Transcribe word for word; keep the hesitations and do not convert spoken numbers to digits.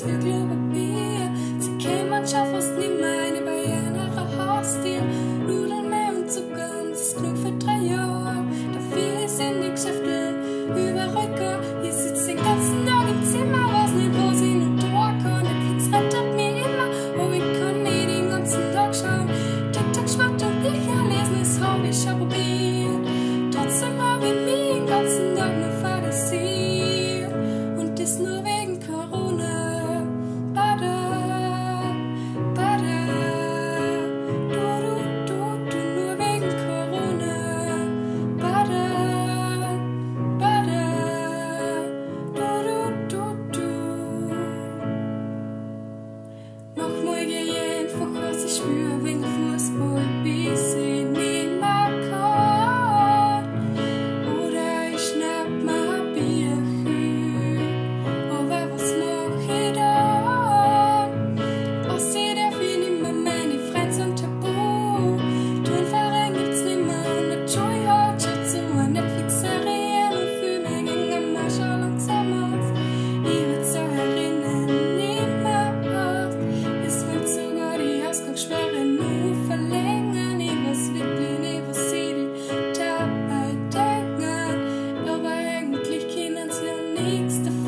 als wir glauben wir. Sie kämen, schaffen es nicht meine bei einer Haustier. Nudeln, Mehl und Zucker, und es ist genug für drei Jahre. Dafür sind die Geschäfte überall gehen. Ihr sitzt den ganzen Tag im Zimmer, weiß nicht, wo sie nur durch kann. Netflix rettet mir immer, aber ich kann nicht den ganzen Tag schauen. TikTok, Schmatt und Bücher lesen, das hab ich schon probiert. Trotzdem hab ich mich den ganzen Tag nur fantasiert. Und das nur wegen Corona. Bada, bada. Du, du, du, du, nur wegen Corona. Bada, bada. Du, du, du, du. Nochmal gehe ich einfach was ich spür wegen Fußball, bis ich nicht mehr kann. Oder ich schnapp mir ein Bierchen. Aber was mach ich dann? Aussehen darf ich nicht mehr meine Friends und Tabu. Tun Verein gibt's nicht mehr und der Joy hat schon zu. Netflix-Serien und Filme gingen immer schon langsam aus. Ich würd so erinnern, nicht mehr aus. Es wird sogar die Ausgangssperre nur verlängern. Ich weiß wirklich nicht, was sie die dabei denken. Aber eigentlich können sie ja nichts dafür.